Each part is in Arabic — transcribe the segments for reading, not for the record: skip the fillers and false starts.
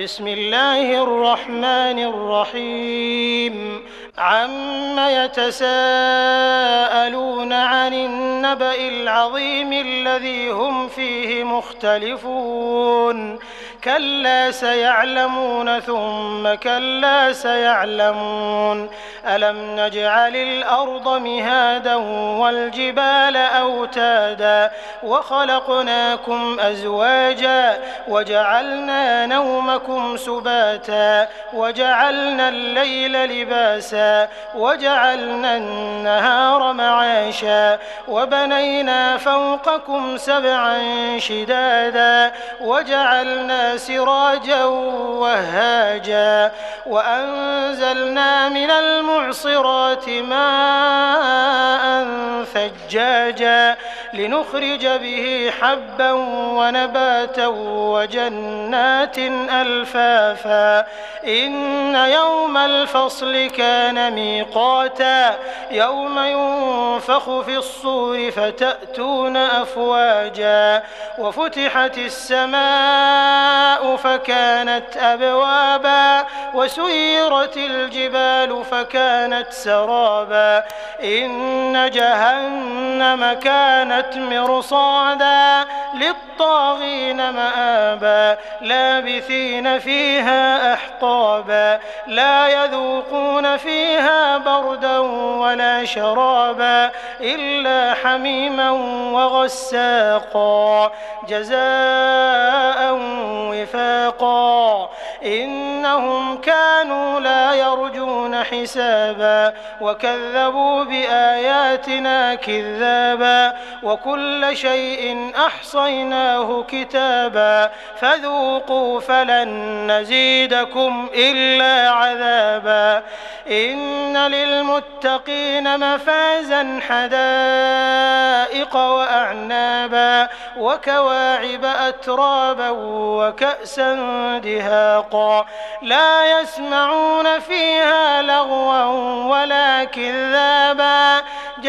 بسم الله الرحمن الرحيم عم يتساءلون عن النبأ العظيم الذي هم فيه مختلفون كلا سيعلمون ثم كلا سيعلمون ألم نجعل الأرض مهادا والجبال أوتادا وخلقناكم أزواجا وجعلنا نومكم سباتا وجعلنا الليل لباسا وجعلنا النهار معاشا وبنينا فوقكم سبعا شدادا وجعلنا سراجا وهاجا وأنزلنا من المعصرات ماء ثجاجا لنخرج به حبا ونباتا وجنات ألفافا إن يوم الفصل كان ميقاتا يوم ينفخ في الصور فتأتون أفواجا وفتحت السماء فكانت أبوابا وسيرت الجبال فكانت سرابا إن جهنم كانت مرصادا للطاغين مآبا لابثين فيها أحقابا لا يذوقون فيها بردا ولا شرابا إلا حميما وغساقا جزاء وفاقا إنهم كانوا لا يرجون حسابا وكذبوا بآياتنا كذابا وكل شيء أحصيناه كتابا فذوقوا فلن نزيدكم إلا عذابا إن للمتقين مفازا حدائق وأعنابا وكواعب أترابا وكأسا دهاقا لا يسمعون فيها لغوا ولا كذابا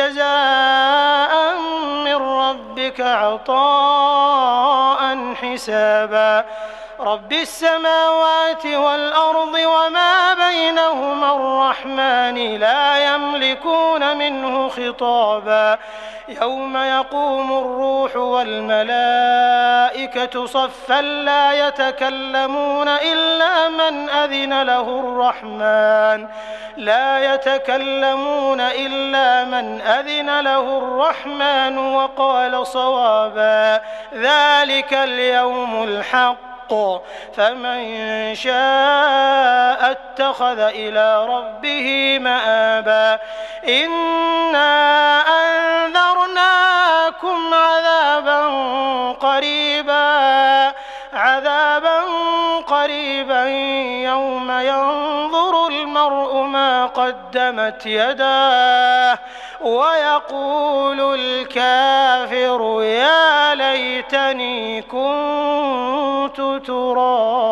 جزاء من ربك عطاء حسابا رب السماوات والأرض وما بينهما الرحمن لا يملكون منه خطابا يوم يقوم الروح والملائكة صفا لا يتكلمون إلا من أذن له الرحمن وقال صوابا ذلك اليوم الحق فمن شاء اتخذ إلى ربه مآبا إنا أنذرناكم عذابا قريبا يوم ينظر المرء ما قدمت يداه ويقول الكافر يا ليتني كنت ترابا.